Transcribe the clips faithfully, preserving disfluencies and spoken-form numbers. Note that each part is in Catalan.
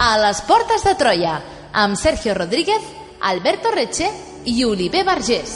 A les portes de Troia, amb Sergio Rodríguez, Alberto Reche i Oliver Vergés.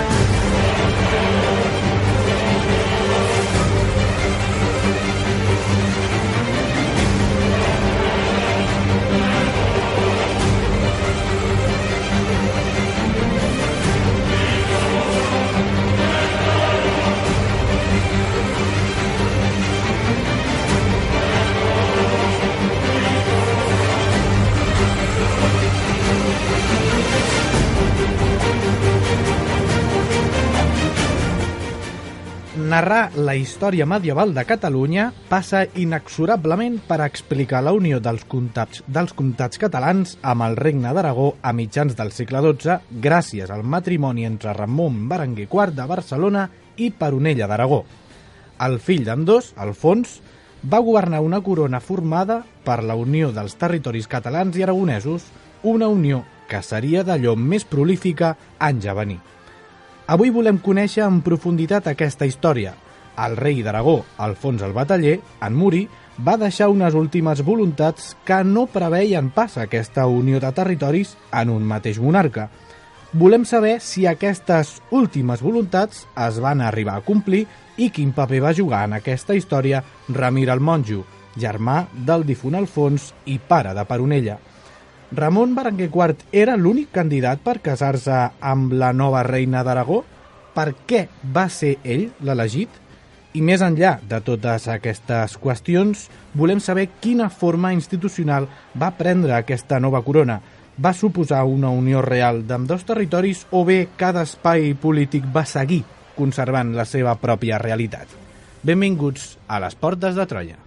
Narrar la història medieval de Catalunya passa inexorablement per explicar la unió dels comtats, dels comtats catalans amb el Regne d'Aragó a mitjans del segle dotze gràcies al matrimoni entre Ramon Berenguer quart de Barcelona i Peronella d'Aragó. El fill d'ambdós, Alfons, va governar una corona formada per la unió dels territoris catalans i aragonesos, una unió que seria d'allò més prolífica anys a venir. Avui volem conèixer en profunditat aquesta història. El rei d'Aragó, Alfons el Bataller, en morir, va deixar unes últimes voluntats que no preveien pas aquesta unió de territoris en un mateix monarca. Volem saber si aquestes últimes voluntats es van arribar a complir i quin paper va jugar en aquesta història Ramir el Monjo, germà del difunt Alfons i pare de Peronella. Ramon Berenguer quart era l'únic candidat per casar-se amb la nova reina d'Aragó? Per què va ser ell l'elegit? I més enllà de totes aquestes qüestions, volem saber quina forma institucional va prendre aquesta nova corona. Va suposar una unió real d'ambdós territoris o bé cada espai polític va seguir conservant la seva pròpia realitat? Benvinguts a les portes de Troia.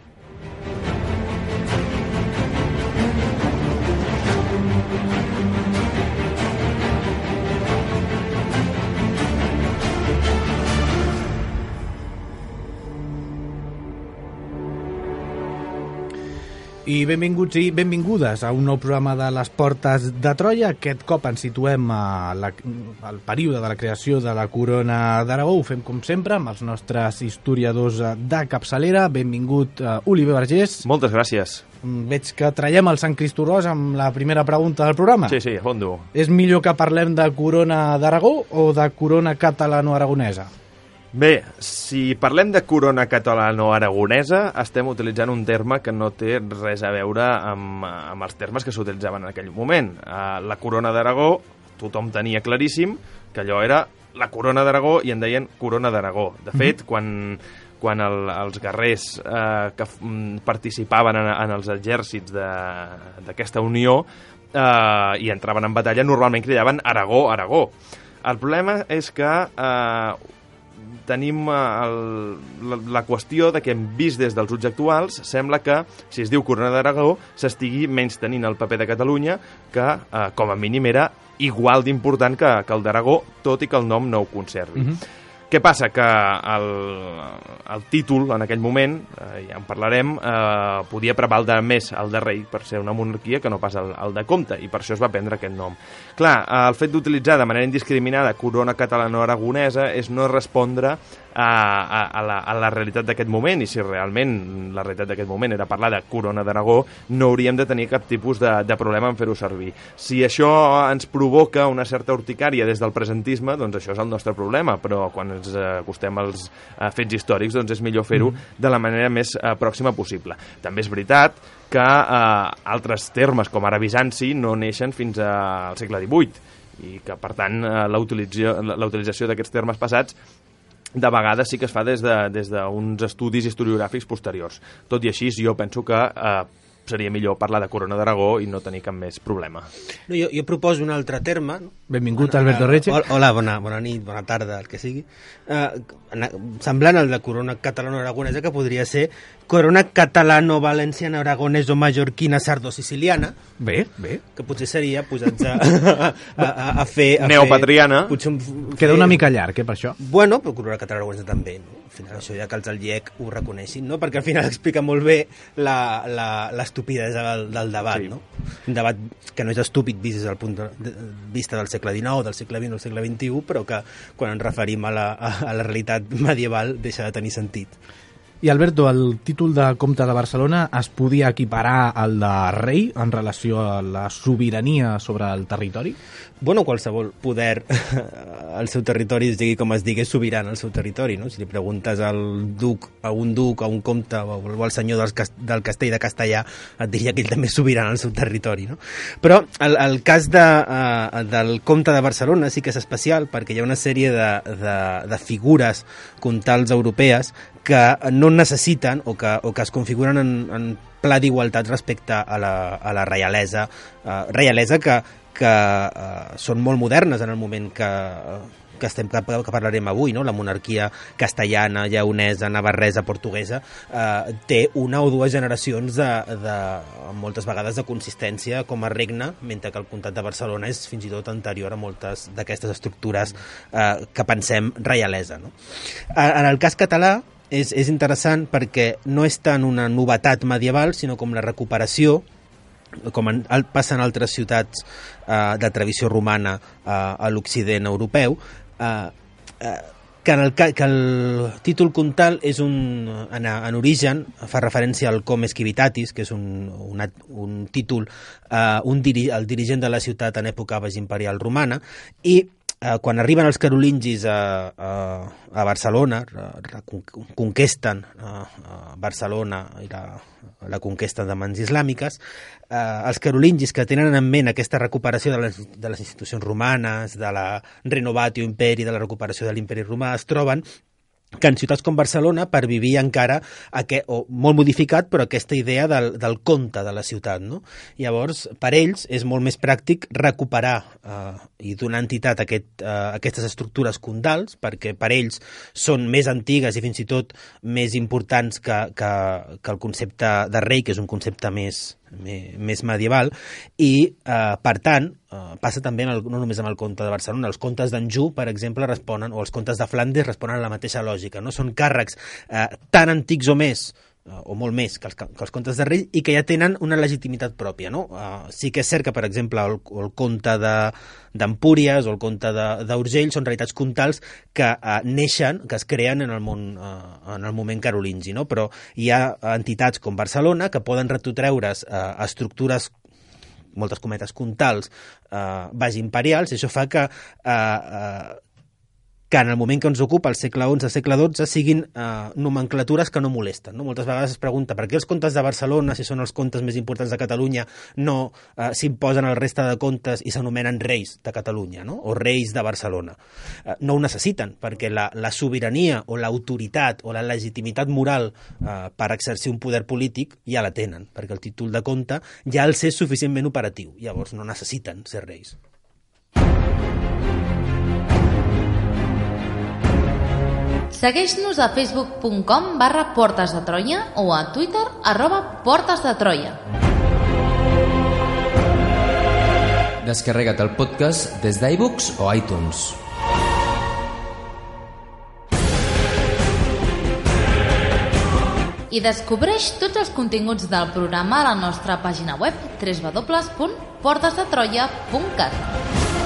I benvinguts i benvingudes a un nou programa de les Portes de Troia. Aquest cop ens situem a la, al període de la creació de la Corona d'Aragó. Ho fem com sempre amb els nostres historiadors de capçalera. Benvingut, uh, Oliver Vergés. Moltes gràcies. Veig que traiem el Sant Cristolòs amb la primera pregunta del programa. Sí, sí, a fondo. És millor que parlem de Corona d'Aragó o de Corona catalano-aragonesa? Bé, si parlem de corona catalano-aragonesa, estem utilitzant un terme que no té res a veure amb, amb els termes que s'utilitzaven en aquell moment. Uh, la corona d'Aragó, tothom tenia claríssim que allò era la corona d'Aragó i en deien corona d'Aragó. De fet, mm-hmm. quan, quan el, els guerrers uh, que f- participaven en, en els exèrcits d'aquesta unió uh, i entraven en batalla, normalment cridaven Aragó, Aragó. El problema és que... Uh, tenim el, la, la qüestió de que hem vist des dels ulls actuals, sembla que, si es diu Corona d'Aragó, s'estigui menys tenint el paper de Catalunya, que, eh, com a mínim, era igual d'important que, que el d'Aragó, tot i que el nom no ho conservi. Mm-hmm. Què passa? Que el, el títol, en aquell moment, eh, ja en parlarem, eh, podia prevaldre més el de rei per ser una monarquia que no pas el, el de comte, i per això es va prendre aquest nom. Clar, el fet d'utilitzar de manera indiscriminada corona catalano-aragonesa és no respondre a, a, a, la, a la realitat d'aquest moment, i si realment la realitat d'aquest moment era parlar de corona d'Aragó, no hauríem de tenir cap tipus de, de problema en fer-ho servir. Si això ens provoca una certa urticària des del presentisme, doncs això és el nostre problema, però quan ens acostem als uh, fets històrics, doncs és millor fer-ho mm. de la manera més uh, pròxima possible. També és veritat que uh, altres termes, com ara Bizanci, no neixen fins al segle divuit, i que, per tant, uh, la, utilització, la utilització d'aquests termes passats de vegades sí que es fa des de, des d'uns estudis historiogràfics posteriors. Tot i així, jo penso que eh, seria millor parlar de Corona d'Aragó i no tenir cap més problema. No, jo, jo proposo un altre terme. No? Benvingut, bueno, Alberto Reche. Hola, bona, bona nit, bona tarda, el que sigui. Uh, semblant al de Corona catalano-aragonesa, que podria ser Corona catalano-valenciana-aragoneso-mallorquina sardo-siciliana. Bé, bé. Que potser seria posats a, a, a, a fer... A Neopatriana. Fer, potser, Queda una mica llarg, eh, per això. Bueno, però Corona catalano-aragonesa també, no? Al final això ja que els del I E C ho reconeixin, no? Perquè al final explica molt bé l'estupidesa del, del debat, sí. No? Un debat que no és estúpid vist des del punt de, de vista del segle dinou, del segle vint o del segle vint-i-u, però que quan ens referim a la, a, a la realitat medieval deixa de tenir sentit. I Alberto, el títol de comte de Barcelona es podia equiparar al de rei en relació a la sobirania sobre el territori? Bueno, qualsevol poder al seu territori, es digui com es digui, és sobirà al seu territori, no? Si li preguntes al duc, a un duc, a un comte o al senyor del, del castell de Castellà, et diria que ell també és sobirà al seu territori, no? Però el, el cas de, uh, del comte de Barcelona sí que és especial perquè hi ha una sèrie de, de, de figures comtals europees que no necessiten o que, o que es configuren en, en pla d'igualtat respecte a la, a la reialesa, uh, reialesa que, que uh, són molt modernes en el moment que, que, estem, que, que parlarem avui, no? La monarquia castellana, lleonesa, navarresa, portuguesa, uh, té una o dues generacions de, de, moltes vegades de consistència com a regne, mentre que el comtat de Barcelona és fins i tot anterior a moltes d'aquestes estructures uh, que pensem reialesa, no? En el cas català, És, és interessant perquè no és tant una novetat medieval, sinó com la recuperació, com en, passa en altres ciutats eh, de tradició romana eh, a l'Occident europeu, eh, eh, que, en el, que el títol comtal és un, en, en origen fa referència al comes civitatis, que és un, un, un títol, eh, un diri, el dirigent de la ciutat en època imperial romana, i Uh, quan arriben els carolingis a, a, a Barcelona, conquesten uh, a Barcelona i la, la conquesta de mans islàmiques, uh, els carolingis que tenen en ment aquesta recuperació de les, de les institucions romanes, de la renovatio imperi, de la recuperació de l'imperi romà, es troben que en ciutats com Barcelona pervivia encara aquest, o molt modificat, però aquesta idea del, del comte de la ciutat, no? Llavors, per ells és molt més pràctic recuperar eh, i donar entitat a, aquest, eh, a aquestes estructures comtals, perquè per ells són més antigues i fins i tot més importants que, que, que el concepte de rei, que és un concepte més més medieval, i eh, per tant eh, passa també en el, no només amb el comte de Barcelona, els comtes d'Anjou, per exemple, responen, o els comtes de Flandes responen a la mateixa lògica, no? Són càrrecs eh, tan antics o més o molt més que els, que els comtes de rei i que ja tenen una legitimitat pròpia, no? Uh, sí que és cert que, per exemple, el, el comte d'Empúries o el comte d'Urgell són realitats comtals que uh, neixen, que es creen en el món, uh, en el moment carolingi, no? Però hi ha entitats com Barcelona que poden retrotreure's uh, estructures, moltes cometes, comtals, uh, baix imperials, i això fa que uh, uh, que en el moment que ens ocupa, el segle onze, el segle dotze, siguin eh, nomenclatures que no molesten. No? Moltes vegades es pregunta per què els comtes de Barcelona, si són els comtes més importants de Catalunya, no eh, s'imposen al resta de comtes i s'anomenen reis de Catalunya, no? O reis de Barcelona. Eh, no ho necessiten, perquè la, la sobirania o l'autoritat o la legitimitat moral eh, per exercir un poder polític ja la tenen, perquè el títol de comte ja els és suficientment operatiu. Llavors no necessiten ser reis. Segueix-nos a facebook punt com barra Portes de Troia o a Twitter arroba Portes de Troia. Descarrega't el podcast des d'iVoox o iTunes. I descobreix tots els continguts del programa a la nostra pàgina web w w w punt portes de troia punt cat.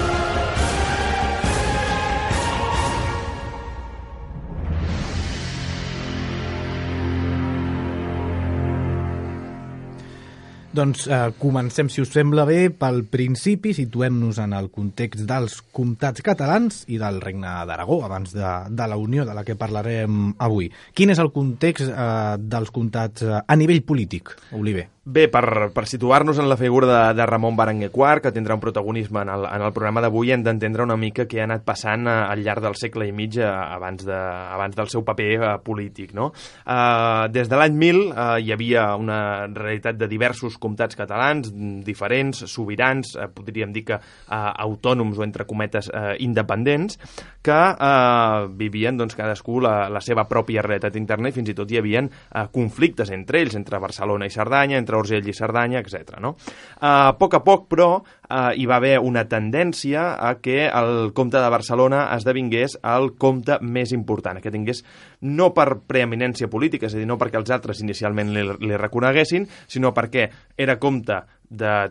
Doncs eh, comencem, si us sembla bé, pel principi, situem-nos en el context dels comtats catalans i del Regne d'Aragó, abans de, de la unió de la que parlarem avui. Quin és el context eh, dels comtats eh, a nivell polític, Oliver? Bé, per, per situar-nos en la figura de, de Ramon Berenguer quart, que tindrà un protagonisme en el, en el programa d'avui, hem d'entendre una mica què ha anat passant a, al llarg del segle i mig a, abans, de, abans del seu paper a, polític, no? Uh, des de l'any mil uh, hi havia una realitat de diversos comtats catalans, diferents, sobirans, uh, podríem dir que uh, autònoms o, entre cometes, uh, independents, que uh, vivien doncs, cadascú la, la seva pròpia realitat interna i fins i tot hi havia uh, conflictes entre ells, entre Barcelona i Cerdanya, entre Urgell i Cerdanya, etcètera. No? Uh, a poc a poc, però, uh, hi va haver una tendència a que el comte de Barcelona esdevingués el comte més important, que tingués no per preeminència política, és a dir, no perquè els altres inicialment li, li reconeguessin, sinó perquè era comte de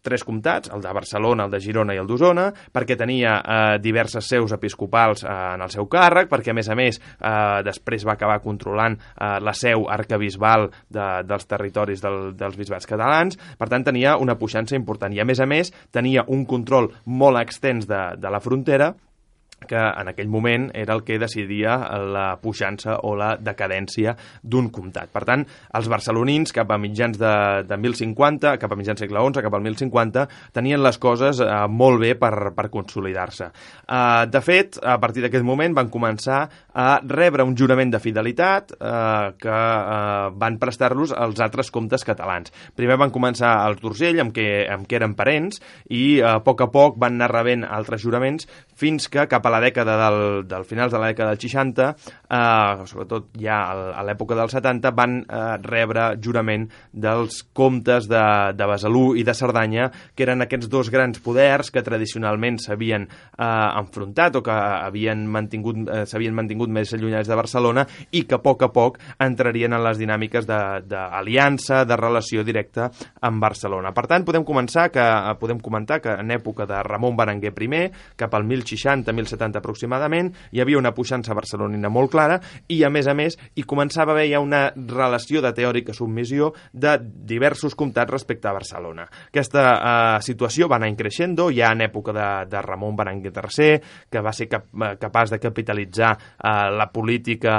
tres comtats, el de Barcelona, el de Girona i el d'Osona, perquè tenia eh, diverses seus episcopals eh, en el seu càrrec, perquè, a més a més, eh, després va acabar controlant eh, la seu arcabisbal de, dels territoris del, dels bisbats catalans. Per tant, tenia una puixança important. I, a més a més, tenia un control molt extens de, de la frontera, que en aquell moment era el que decidia la puixança o la decadència d'un comtat. Per tant, els barcelonins, cap a mitjans de, de mil cinquanta, cap a mitjans segle onze, cap al mil cinquanta, tenien les coses eh, molt bé per, per consolidar-se. Eh, de fet, a partir d'aquest moment van començar a rebre un jurament de fidelitat eh, que eh, van prestar-los als altres comtes catalans. Primer van començar els d'Urgell, amb què, amb què eren parents, i a poc a poc van anar rebent altres juraments fins que cap a la dècada del, del finals de la dècada dels seixanta, eh, sobretot ja a l'època dels setanta, van eh, rebre jurament dels comtes de, de Besalú i de Cerdanya, que eren aquests dos grans poders que tradicionalment s'havien eh, enfrontat o que havien mantingut, eh, s'havien mantingut més allunyats de Barcelona i que a poc a poc entrarien en les dinàmiques d'aliança, de, de relació directa amb Barcelona. Per tant, podem començar que podem comentar que en època de Ramon Berenguer primer, cap al mil seixanta mil setanta aproximadament, hi havia una puixança barcelonina molt clara i, a més a més, hi començava a haver ja una relació de teòrica submissió de diversos comtats respecte a Barcelona. Aquesta eh, situació va anar creixendo ja en època de, de Ramon Berenguer tercer, que va ser cap, capaç de capitalitzar eh, la política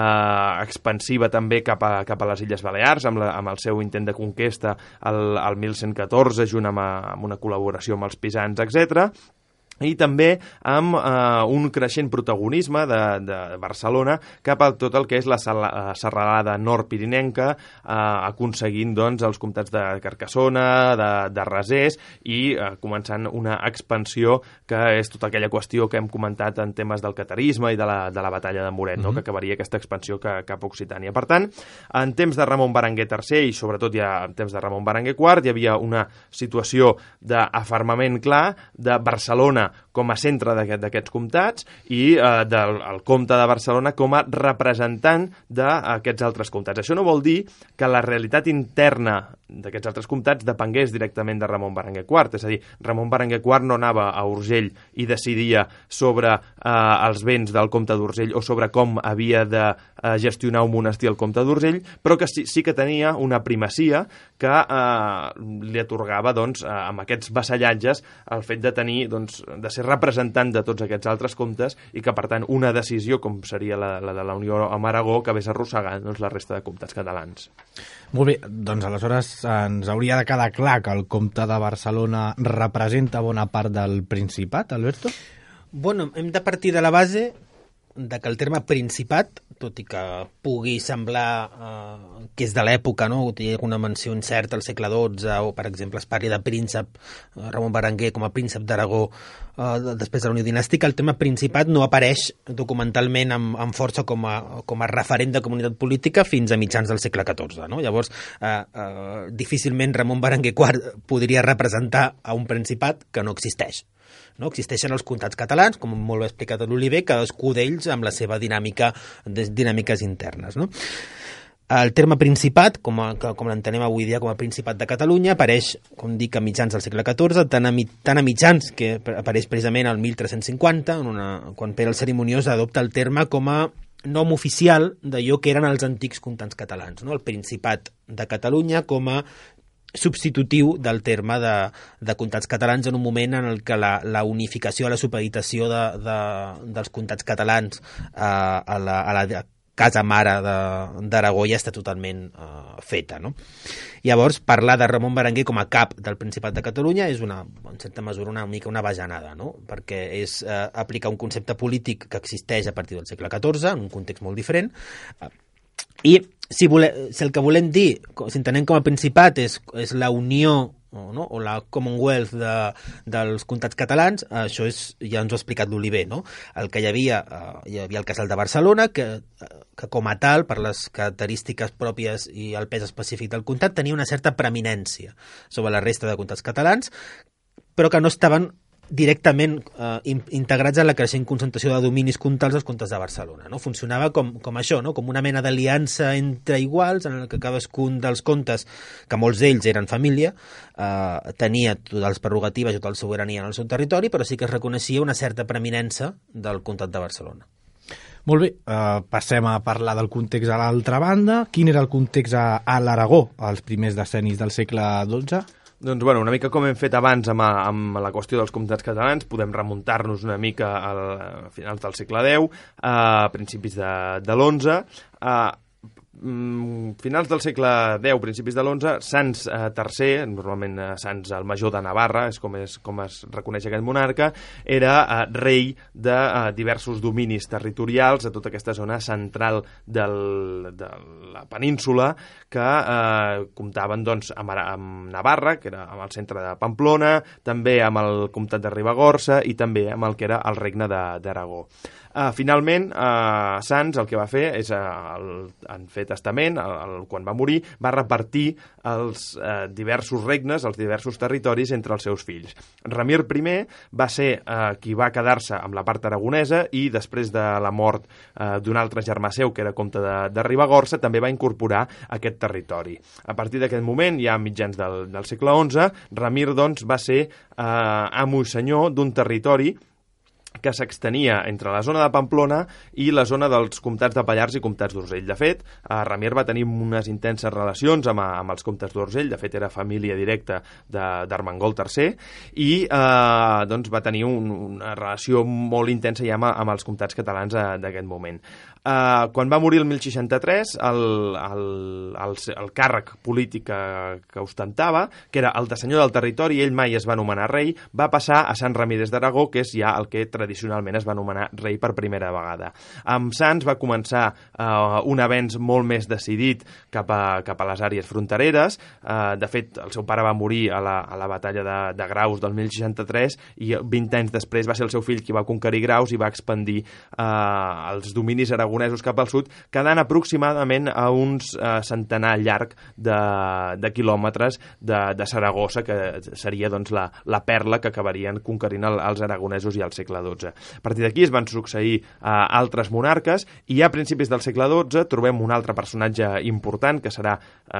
eh, expansiva també cap a, cap a les Illes Balears, amb, la, amb el seu intent de conquesta al, al mil cent catorze, junt amb, amb una col·laboració amb els pisans, etcètera, i també amb eh, un creixent protagonisme de, de Barcelona cap a tot el que és la serralada nord-pirinenca, eh, aconseguint doncs, els comtats de Carcassona, de, de Rasers, i eh, començant una expansió que és tota aquella qüestió que hem comentat en temes del catarisme i de la, de la batalla de Moret, no? Mm-hmm. Que acabaria aquesta expansió que, cap a Occitània. Per tant, en temps de Ramon Berenguer tercer i sobretot ja en temps de Ramon Berenguer quart, hi havia una situació d'afermament clar de Barcelona com a centre d'aquests comtats i eh, del el comte de Barcelona com a representant d'aquests altres comtats. Això no vol dir que la realitat interna d'aquests altres comtats depengués directament de Ramon Berenguer quart, és a dir, Ramon Berenguer quart no anava a Urgell i decidia sobre eh, els béns del comte d'Urgell o sobre com havia de eh, gestionar un monestir el comte d'Urgell, però que sí, sí que tenia una primacia que eh, li atorgava doncs, eh, amb aquests vassallatges el fet de tenir, doncs, de ser representant de tots aquests altres comtes i que, per tant, una decisió, com seria la, la de la Unió amb Aragó, acabés arrossegant doncs, la resta de comtats catalans. Molt bé, doncs aleshores ens hauria de quedar clar que el comte de Barcelona representa bona part del Principat, Alberto? Bueno, hem de partir de la base de que el terme Principat, tot i que pugui semblar eh, que és de l'època, no? Té alguna menció incerta al segle dotze, o per exemple es parli de príncep, eh, Ramon Berenguer com a príncep d'Aragó eh, després de la Unió Dinàstica, el tema Principat no apareix documentalment amb, amb força com a, com a referent de comunitat política fins a mitjans del segle catorze. No? Llavors, eh, eh, difícilment Ramon Berenguer quart podria representar a un Principat que no existeix. No? Existeixen els comtats catalans, com molt bé explicat a l'Oliver, cadascú d'ells amb la seva dinàmica, dinàmiques internes. No? El terme Principat, com, a, com l'entenem avui dia com a Principat de Catalunya, apareix, com dic, a mitjans del segle catorze, tant a, tant a mitjans que apareix precisament al mil tres-cents cinquanta, en una, quan Pere el Cerimoniós adopta el terme com a nom oficial d'allò que eren els antics comtats catalans, no? El Principat de Catalunya com a substitutiu del terme de, de comtats catalans en un moment en el que la, la unificació, la supeditació de, de, dels comtats catalans eh, a, la, a la casa mare d'Aragó ja està totalment eh, feta. No? Llavors, parlar de Ramon Berenguer com a cap del Principat de Catalunya és una, en certa mesura una mica una bajanada, no? Perquè és eh, aplicar un concepte polític que existeix a partir del segle catorze, en un context molt diferent, eh, i si, vole, si el que volem dir, si entenem com a Principat és, és la unió o, no? o la Commonwealth de, dels comtats catalans, això és, ja ens ho ha explicat l'Oliver, no? El que hi havia, eh, hi havia el Casal de Barcelona, que, que com a tal, per les característiques pròpies i el pes específic del comtat, tenia una certa preeminència sobre la resta de comtats catalans, però que no estaven directament eh, integrats en la creixent concentració de dominis comtals dels comtes de Barcelona. No? Funcionava com, com això, no? Com una mena d'aliança entre iguals en què cadascun dels comtes, que molts d'ells eren família, eh, tenia totes les prerrogatives i tota la sobirania en el seu territori, però sí que es reconeixia una certa preeminença del comtat de Barcelona. Molt bé, uh, passem a parlar del context a l'altra banda. Quin era el context a, a l'Aragó als primers decennis del segle dotze? Doncs, bueno, una mica com hem fet abans amb, amb la qüestió dels comtats catalans, podem remuntar-nos una mica al, a finals del segle deu, a principis de, de l'onze. Uh, finals del segle deu, principis de l'onze, Sanç eh, tercer, normalment eh, Sanç el major de Navarra, és com, és com es reconeix aquest monarca, era eh, rei de eh, diversos dominis territorials de tota aquesta zona central del, de la península que eh, comptaven doncs, amb, amb Navarra, que era amb el centre de Pamplona, també amb el comtat de Ribagorça i també amb el que era el regne d'Aragó. Uh, finalment, uh, Sanç el que va fer és, uh, el, en fer testament, el, el, quan va morir, va repartir els uh, diversos regnes, els diversos territoris entre els seus fills. Ramir I va ser uh, qui va quedar-se amb la part aragonesa i després de la mort uh, d'un altre germà seu, que era comte de, de Ribagorça, també va incorporar aquest territori. A partir d'aquest moment, ja a mitjans del, del segle onze, Ramir doncs, va ser uh, amo i senyor d'un territori que s'extenia entre la zona de Pamplona i la zona dels comtats de Pallars i comtats d'Urgell. De fet, eh, Ramir va tenir unes intenses relacions amb, amb els comtats d'Urgell, de fet era família directa d'Armengol tercer, i eh, doncs va tenir un, una relació molt intensa ja amb, amb els comtats catalans d'aquest moment. Uh, quan va morir el mil seixanta-tres, el, el, el, el càrrec polític que, que ostentava, que era el de senyor del territori, ell mai es va anomenar rei, va passar a Sant Ramírez d'Aragó, que és ja el que tradicionalment es va anomenar rei per primera vegada. Amb Sanç va començar uh, un avenç molt més decidit cap a, cap a les àrees frontereres. Uh, de fet, el seu pare va morir a la, a la batalla de, de Graus del mil seixanta-tres i vint anys després va ser el seu fill qui va conquerir Graus i va expandir uh, els dominis aragonesos cap al sud, quedant aproximadament a uns eh, centenar llarg de, de quilòmetres de, de Saragossa, que seria doncs, la, la perla que acabarien conquerint el, els aragonesos i al segle dotze. A partir d'aquí es van succeir eh, altres monarques i a principis del segle dotze trobem un altre personatge important que serà eh,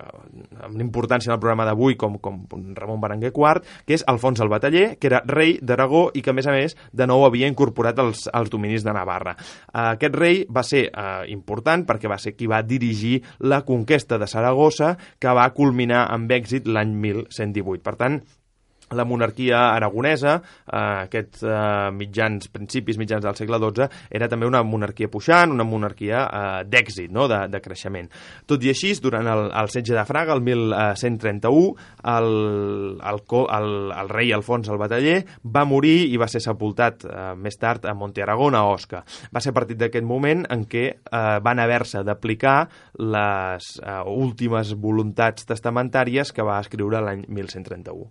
amb l'importància en el programa d'avui com, com Ramon Berenguer quart, que és Alfons el Bataller, que era rei d'Aragó i que a més a més de nou havia incorporat els, els dominis de Navarra. Eh, aquest rei va ser eh, important perquè va ser qui va dirigir la conquesta de Saragossa, que va culminar amb èxit l'any mil cent divuit. Per tant, la monarquia aragonesa, eh, aquests eh, mitjans, principis mitjans del segle dotze, era també una monarquia puixant, una monarquia eh, d'èxit, no? de, de creixement. Tot i així, durant el, el setge de Fraga, el mil cent trenta-u, el, el, el, el rei Alfons el Bataller va morir i va ser sepultat eh, més tard a Monte Aragón, a Osca. Va ser a partir d'aquest moment en què eh, van haver-se d'aplicar les eh, últimes voluntats testamentàries que va escriure l'any mil cent trenta-u.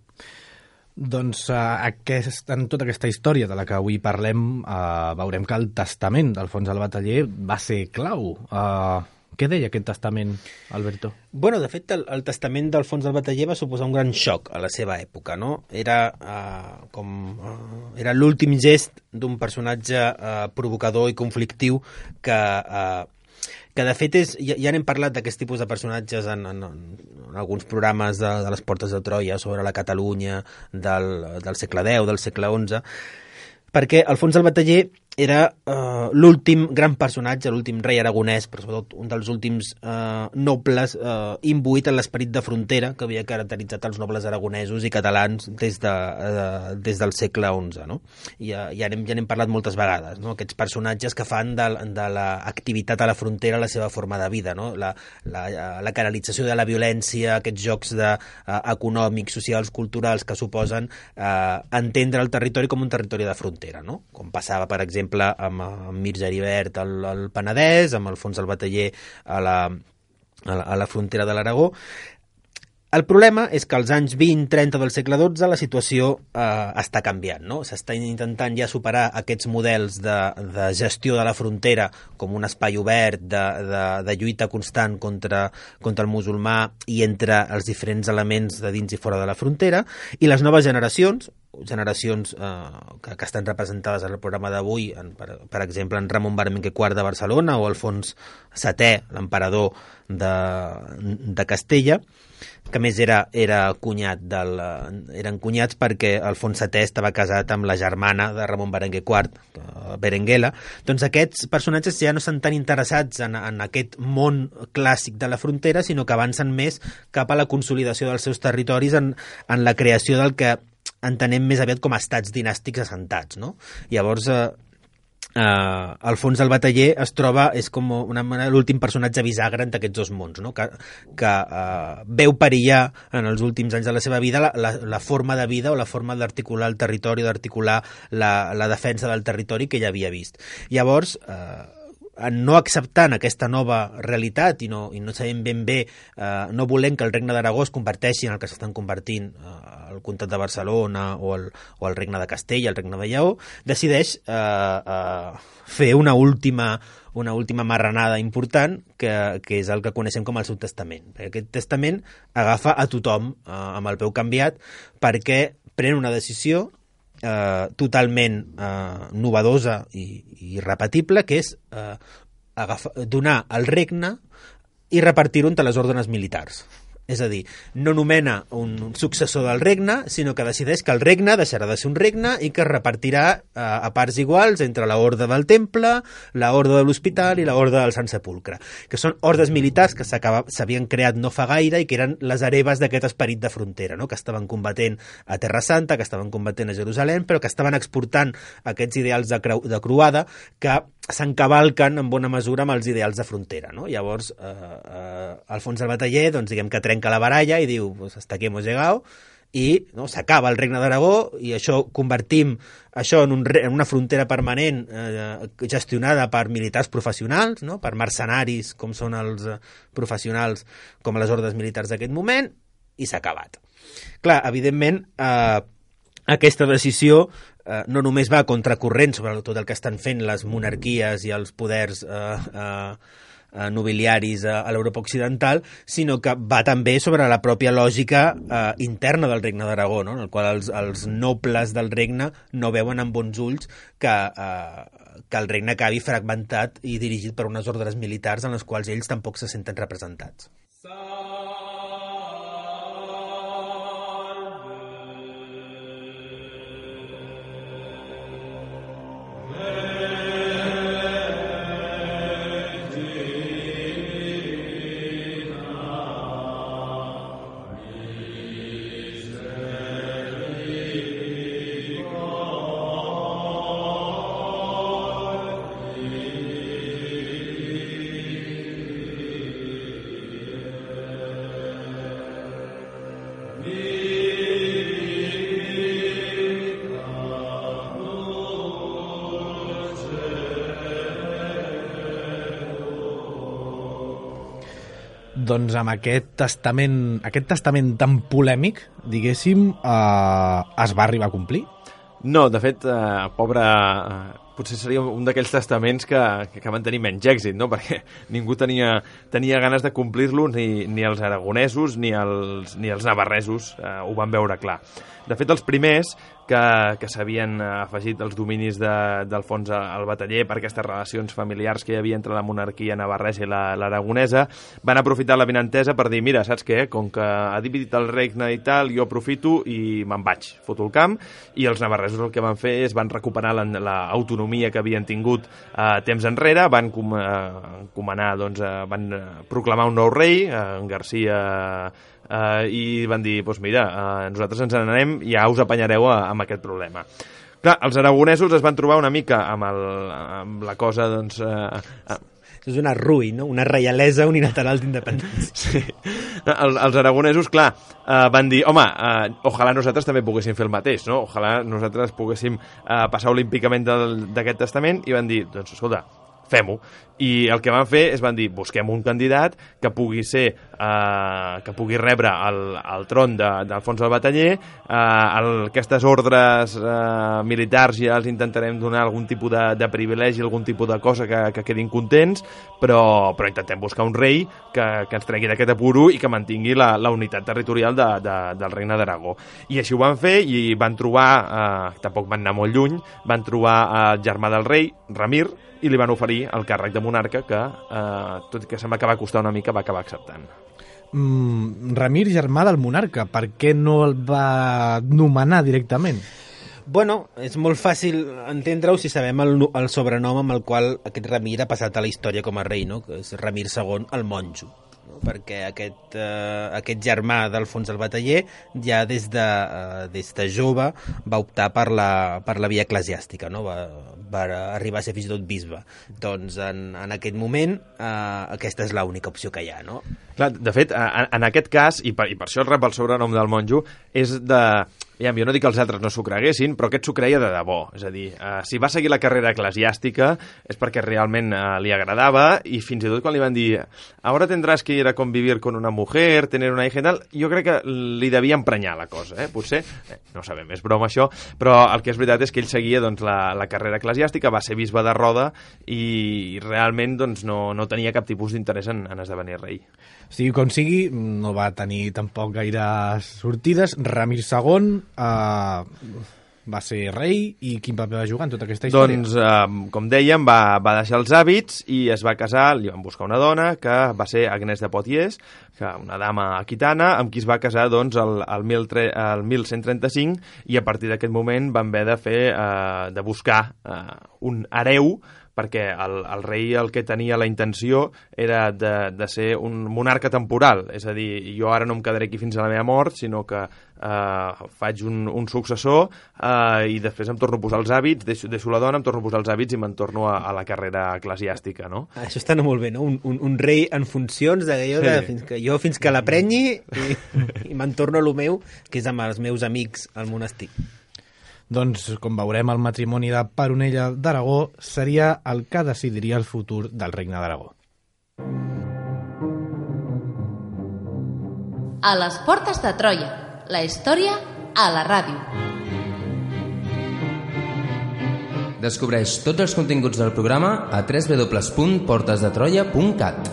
Doncs uh, aquest, en tota aquesta història de la que avui parlem uh, veurem que el testament d'Alfons el Bataller va ser clau. Uh, què deia aquest testament, Alberto? Bueno, de fet, el, el testament d'Alfons el Bataller va suposar un gran xoc a la seva època, no? Era, uh, com, uh, era l'últim gest d'un personatge uh, provocador i conflictiu que... Uh, que de fet és, ja, ja n'hem parlat d'aquest tipus de personatges en, en, en alguns programes de, de les Portes de Troia sobre la Catalunya del, del segle deu, del segle onze, perquè Alfons el Bataller era uh, l'últim gran personatge, l'últim rei aragonès, però sobretot un dels últims uh, nobles uh, imbuït en l'esperit de frontera que havia caracteritzat els nobles aragonesos i catalans des, de, uh, des del segle onze. No? I uh, ja n'hem ja n'hem parlat moltes vegades, no? Aquests personatges que fan de, de l'activitat a la frontera la seva forma de vida, no? la, la, la canalització de la violència, aquests jocs de, uh, econòmics, socials, culturals que suposen uh, entendre el territori com un territori de frontera, no? Com passava, per exemple, amb, amb Mircea Heribert al, al Penedès, amb Alfons el Bataller a la, a la, a la frontera de l'Aragó. El problema és que als anys vint trenta del segle dotze la situació eh, està canviant, no? S'està intentant ja superar aquests models de, de gestió de la frontera com un espai obert de, de, de lluita constant contra, contra el musulmà i entre els diferents elements de dins i fora de la frontera, i les noves generacions, generacions eh, que, que estan representades al programa d'avui, per, per exemple, en Ramon Barmenque quart de Barcelona o Alfons setè, l'emperador de, de Castella, que a més era, era cunyat del, eren cunyats perquè Alfons setè estava casat amb la germana de Ramon Berenguer quart, Berenguela. Doncs aquests personatges ja no estan tan interessats en, en aquest món clàssic de la frontera, sinó que avancen més cap a la consolidació dels seus territoris en, en la creació del que entenem més aviat com a estats dinàstics assentats, no? Llavors, eh, Uh, Alfons el Bataller es troba, és com una, l'últim personatge bisagra entre aquests dos mons, no? que, que uh, veu perillar en els últims anys de la seva vida la, la, la forma de vida o la forma d'articular el territori, d'articular la, la defensa del territori que ell havia vist. Llavors, uh, en no acceptant aquesta nova realitat i no, i no sabent ben bé, eh, no volent que el Regne d'Aragó es converteixi en el que s'estan convertint eh, el Comtat de Barcelona o el, o el Regne de Castella, el Regne de Lleó, decideix eh, eh, fer una última, una última marranada important que, que és el que coneixem com el seu testament. Aquest testament agafa a tothom eh, amb el peu canviat perquè pren una decisió Eh, totalment eh, novedosa i, i irrepetible, que és eh, agafar, donar el regne i repartir-ho entre les ordres militars. És a dir, no nomena un successor del regne, sinó que decideix que el regne deixarà de ser un regne i que es repartirà eh, a parts iguals entre la Horda del Temple, la Horda de l'Hospital i la Horda del Sant Sepulcre, que són ordes militars que s'havien creat no fa gaire i que eren les hereves d'aquest esperit de frontera, no? Que estaven combatent a Terra Santa, que estaven combatent a Jerusalem, però que estaven exportant aquests ideals de, creu, de croada que s'encavalquen en bona mesura amb els ideals de frontera, no? Llavors, eh, eh, Alfons el Bataller, doncs, diguem que trenca la baralla i diu, pues hasta aquí hemos llegado, i no, s'acaba el Regne d'Aragó i això convertim això en, un, en una frontera permanent eh, gestionada per militars professionals, no? Per mercenaris com són els eh, professionals com les ordes militars d'aquest moment, i s'ha acabat. Clar, evidentment, eh, aquesta decisió eh, no només va contracorrent sobre tot el que estan fent les monarquies i els poders eh, eh, nobiliaris a l'Europa occidental, sinó que va també sobre la pròpia lògica eh, interna del Regne d'Aragó, no? En el qual els, els nobles del regne no veuen amb bons ulls que, eh, que el regne acabi fragmentat i dirigit per unes ordres militars en les quals ells tampoc se senten representats. Doncs amb aquest testament, aquest testament tan polèmic, diguéssim, eh, es va arribar a complir? No, de fet, eh, pobre... Eh, potser seria un d'aquells testaments que, que van tenir menys èxit, no? Perquè ningú tenia, tenia ganes de complir-lo, ni, ni els aragonesos ni els, ni els navarresos eh, ho van veure clar. De fet, els primers que, que s'havien afegit als dominis d'Alfons el Bataller per aquestes relacions familiars que hi havia entre la monarquia navarresa i l'aragonesa, van aprofitar la benentesa per dir, mira, saps què? Com que ha dividit el regne i tal, jo aprofito i me'n vaig, foto el camp, i els navarresos el que van fer és van recuperar l'autonomia que havien tingut eh, temps enrere, van com, eh, comanar, doncs, eh, van proclamar un nou rei, eh, en Garcia... Uh, i van dir, doncs mira, uh, nosaltres ens n'anem i ja us apanyareu a, amb aquest problema. Clar, els aragonesos es van trobar una mica amb, el, amb la cosa, doncs... Uh, uh, és una rui, no? Una reialesa unilateral d'independència. Sí. El, els aragonesos, clar, uh, van dir, home, uh, ojalà nosaltres també poguéssim fer el mateix, no? Ojalà nosaltres poguéssim uh, passar olímpicament d'aquest testament, i van dir, doncs, escolta, fem-ho. I el que van fer és van dir, busquem un candidat que pugui ser, eh, que pugui rebre el, el tron d'Alfons el Bataller, eh, el, aquestes ordres eh, militars ja els intentarem donar algun tipus de, de privilegi, algun tipus de cosa que, que quedin contents, però, però intentem buscar un rei que, que ens tregui d'aquest apuro i que mantingui la, la unitat territorial de, de, del Regne d'Aragó. I així ho van fer i van trobar, eh, tampoc van anar molt lluny, van trobar el germà del rei, Ramir, i li van oferir el càrrec de monarca que, eh, tot i que sembla que va costar una mica, va acabar acceptant. Mm, Ramir, germà del monarca, per què no el va nomenar directament? Bueno, és molt fàcil entendre-ho si sabem el, el sobrenom amb el qual aquest Ramir ha passat a la història com a rei, no? Que és Ramir segon el Monjo, no? Perquè aquest, eh, aquest germà d'Alfons el Bataller ja des de, eh, des de jove va optar per la, per la via eclesiàstica, no? Va, va arribar a ser fins i tot bisbe. Doncs en, en aquest moment eh, aquesta és l'única opció que hi ha, no? Clar, de fet, en, en aquest cas, i per, i per això el rep el sobrenom del monjo, és de... Ja, jo no dic que els altres no s'ho creguessin, però aquest s'ho creia de debò. És a dir, eh, si va seguir la carrera eclesiàstica és perquè realment eh, li agradava, i fins i tot quan li van dir «Ahora tendrás que ir a convivir con una mujer, tener una hija i tal», jo crec que li devia emprenyar la cosa, eh? Potser, eh, no sabem, és broma això, però el que és veritat és que ell seguia doncs, la, la carrera eclesiàstica, va ser bisbe de Roda i realment doncs, no, no tenia cap tipus d'interès en, en esdevenir rei. Sigui com sigui, no va tenir tampoc gaire sortides. Ramir segon eh, va ser rei, i quin paper va jugar en tota aquesta història? Doncs, eh, com dèiem, va, va deixar els hàbits i es va casar, li van buscar una dona, que va ser Agnès de Poitiers, que una dama aquitana, amb qui es va casar doncs, el, el, mil tre, el mil cent trenta-cinc, i a partir d'aquest moment van haver de fer, eh, de buscar eh, un hereu, perquè el, el rei el que tenia la intenció era de, de ser un monarca temporal, és a dir, jo ara no em quedaré aquí fins a la meva mort, sinó que eh, faig un, un successor eh, i després em torno a posar els hàbits, deixo, deixo la dona, em torno a posar els hàbits i me'n torno a, a la carrera eclesiàstica, no? Això està molt bé, no? Un, un, un rei en funcions, de, jo, de, Sí. fins que, jo fins que l'aprenyi i, i me'n torno a lo meu, que és amb els meus amics al monestir. Doncs, com veurem, el matrimoni de Peronella d'Aragó seria el que decidiria el futur del Regne d'Aragó. A les portes de Troia, la història a la ràdio. Descobreix tots els continguts del programa a w w w punt portes de troia punt cat.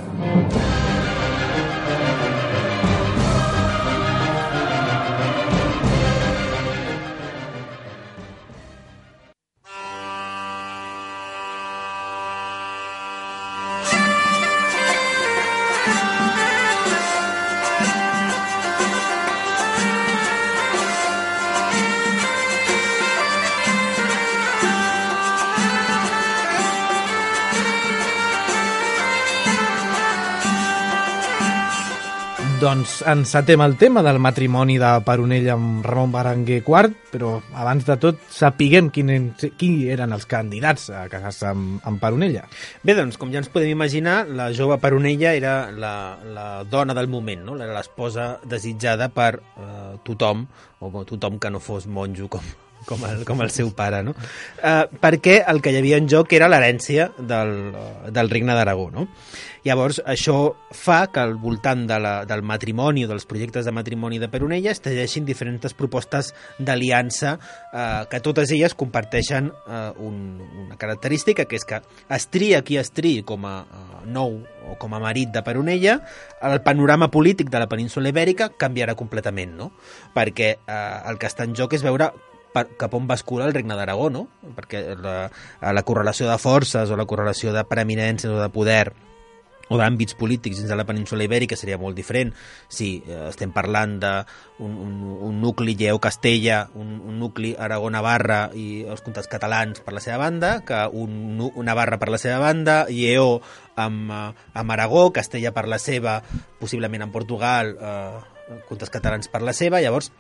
Doncs encetem el tema del matrimoni de Peronella amb Ramon Berenguer quart, però abans de tot sapiguem quin, qui eren els candidats a casar-se amb, amb Peronella. Bé, doncs, com ja ens podem imaginar, la jove Peronella era la, la dona del moment, no? Era l'esposa desitjada per eh, tothom, o tothom que no fos monjo com, com, el, com el seu pare, no? Eh, perquè el que hi havia en joc era l'herència del, del Regne d'Aragó, no? Llavors, això fa que al voltant de la, del matrimoni o dels projectes de matrimoni de Peronella es talleixin diferents propostes d'aliança eh, que totes elles comparteixen eh, un, una característica, que és que es tria qui es triï com a eh, nou o com a marit de Peronella, el panorama polític de la península Ibèrica canviarà completament, no? Perquè eh, el que està en joc és veure per, cap on bascula el Regne d'Aragó, no? Perquè la, la correlació de forces o la correlació de preeminències o de poder o d'àmbits polítics dins de la península Ibèrica seria molt diferent si eh, estem parlant d'un un, un nucli Lleó-Castella, un, un nucli Aragó-Navarra i els comtats catalans per la seva banda, que un, un Navarra per la seva banda, Lleó amb, amb Aragó, Castella per la seva, possiblement amb Portugal, eh, comtats catalans per la seva. Llavors,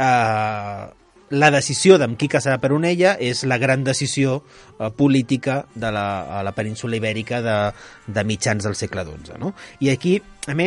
eh, la decisió d'amb qui casar Peronella és la gran decisió eh, política de la, a la península Ibèrica de, de mitjans del segle dotze, no? I aquí, a més,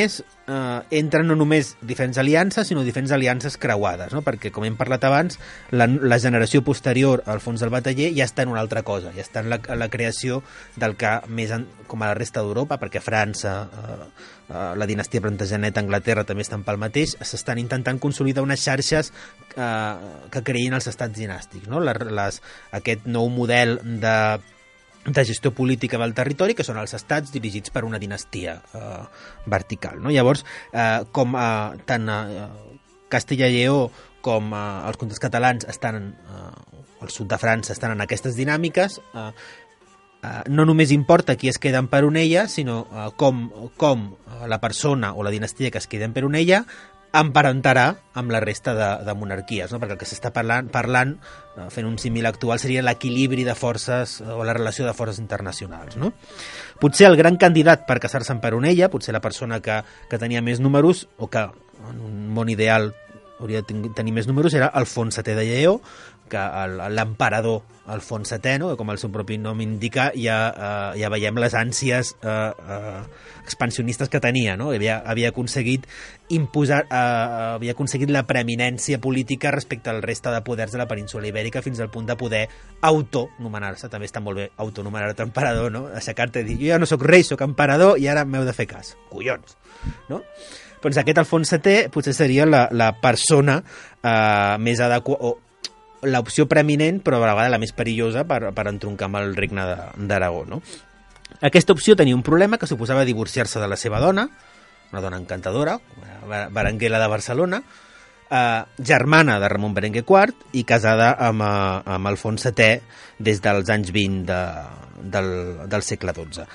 eh, entren no només diferents aliances, sinó diferents aliances creuades, no? Perquè, com hem parlat abans, la, la generació posterior al fons del bataller ja està en una altra cosa, ja està en la, en la creació del que més en, com a la resta d'Europa, perquè França, eh, eh, la dinastia Plantagenet, Anglaterra també estan pel mateix, s'estan intentant consolidar unes xarxes eh, que creïn els estats dinàstics, no? Les, les, aquest nou model de de gestió política del territori, que són els estats dirigits per una dinastia eh, vertical. No? Llavors, eh, com eh, tant eh, Castella i Lleó com eh, els comtes catalans estan eh, al sud de França estan en aquestes dinàmiques, eh, eh, no només importa qui es queda en Peronella, sinó eh, com, com la persona o la dinastia que es queda en Peronella emparentarà amb la resta de, de monarquies, no? Perquè el que s'està parlant, parlant fent un símil actual, seria l'equilibri de forces o la relació de forces internacionals. No? Potser el gran candidat per casar-se amb Peronella, potser la persona que, que tenia més números, o que en un món ideal hauria de tenir més números, era Alfons setè de Lleó, que l'emperador Alfons setè, no? Com el seu propi nom indica, ja, eh, ja veiem les ànsies eh, eh, expansionistes que tenia, no? Havia, havia aconseguit imposar, eh, havia aconseguit la preeminència política respecte al reste de poders de la península Ibèrica fins al punt de poder autonomenar-se. També està molt bé autonomenar-te emperador, no? Aixecar-te i dir, jo ja no sóc rei, sóc emperador i ara m'heu de fer cas. Collons! No? Doncs aquest Alfons setè potser seria la, la persona eh, més adequada, l'opció preeminent, però a la vegada la més perillosa per, per entroncar amb el regne d'Aragó. No? Aquesta opció tenia un problema que suposava divorciar-se de la seva dona, una dona encantadora, Berenguela de Barcelona, eh, germana de Ramon Berenguer quart i casada amb, eh, amb Alfons setè des dels anys vint de, del, del segle dotze.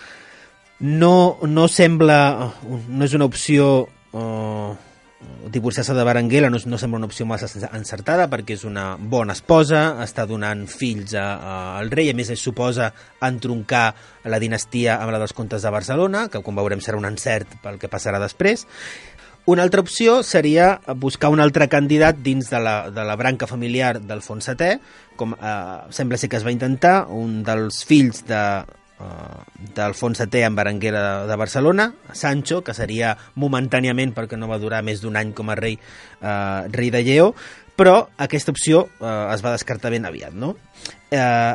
No, no sembla, no és una opció... Eh, divorciar-se de Berenguela no, no sembla una opció massa encertada perquè és una bona esposa, està donant fills a, a, al rei, a més es suposa entroncar la dinastia amb la dels comtes de Barcelona, que com veurem serà un encert pel que passarà després. Una altra opció seria buscar un altre candidat dins de la, de la branca familiar d'Alfons setè, com eh, sembla ser que es va intentar, un dels fills de Uh, d'Alfons setè amb Berenguera de, de Barcelona, Sancho, que seria momentàniament, perquè no va durar més d'un any com a rei, uh, rei de Lleó, però aquesta opció uh, es va descartar ben aviat. No? Uh,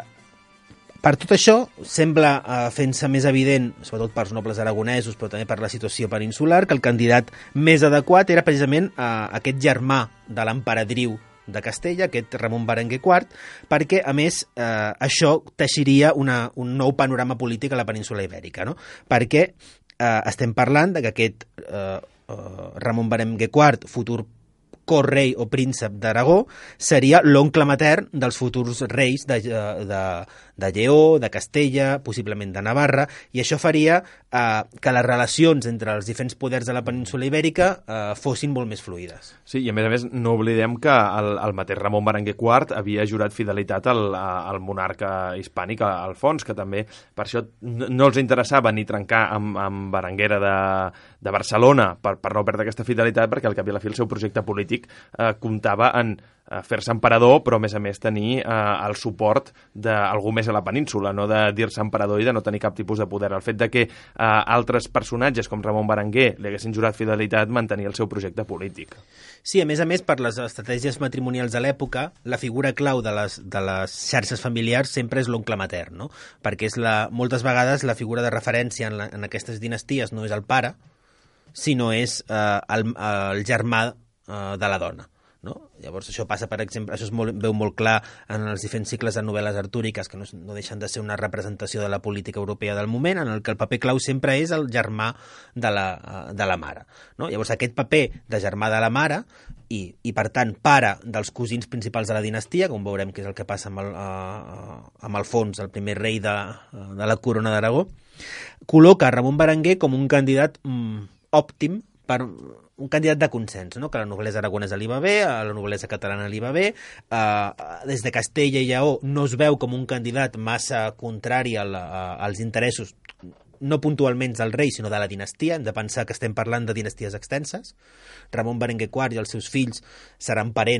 per tot això, sembla uh, fent-se més evident, sobretot pels nobles aragonesos, però també per la situació peninsular, que el candidat més adequat era precisament uh, aquest germà de l'emperadriu de Castella, aquest Ramon Berenguer quart, perquè, a més, eh, això teixiria una, un nou panorama polític a la península Ibèrica, no? Perquè eh, estem parlant de que aquest eh, eh, Ramon Berenguer quart, futur correi o príncep d'Aragó, seria l'oncle matern dels futurs reis de, de, de Lleó, de Castella, possiblement de Navarra, i això faria eh, que les relacions entre els diferents poders de la península Ibèrica eh, fossin molt més fluides. Sí, i a més a més no oblidem que el, el mateix Ramon Berenguer quart havia jurat fidelitat al, al monarca hispànic, Alfons, que també per això no, no els interessava ni trencar amb, amb Berenguera de, de Barcelona per, per no perdre aquesta fidelitat, perquè al cap i a la fi el seu projecte polític Eh, comptava en eh, fer-se emperador, però a més a més tenir eh, el suport d'algú més a la península, no de dir-se emperador i de no tenir cap tipus de poder. El fet de que eh, altres personatges com Ramon Berenguer li haguessin jurat fidelitat mantenia el seu projecte polític. Sí, a més a més, per les estratègies matrimonials de l'època, la figura clau de les, de les xarxes familiars sempre és l'oncle matern, no? Perquè és la, moltes vegades la figura de referència en, la, en aquestes dinasties no és el pare, sinó és eh, el, el germà de la dona. No? Llavors això passa, per exemple, això es molt, veu molt clar en els diferents cicles de novel·les artúriques, que no, no deixen de ser una representació de la política europea del moment, en el que el paper clau sempre és el germà de la, de la mare. No? Llavors aquest paper de germà de la mare i, i per tant pare dels cosins principals de la dinastia, com veurem que és el que passa amb, el, uh, amb Alfons, el primer rei de, de la corona d'Aragó, col·loca Ramon Berenguer com un candidat mm, òptim per un candidat de consens, no? Que a la noblesa aragonesa li va bé, a la noblesa catalana li va bé, eh, des de Castella i Lleó no es veu com un candidat massa contrari al, a, als interessos, no puntualment del rei, sinó de la dinastia. Hem de pensar que estem parlant de dinasties extenses. Ramon Berenguer quart i els seus fills seran parents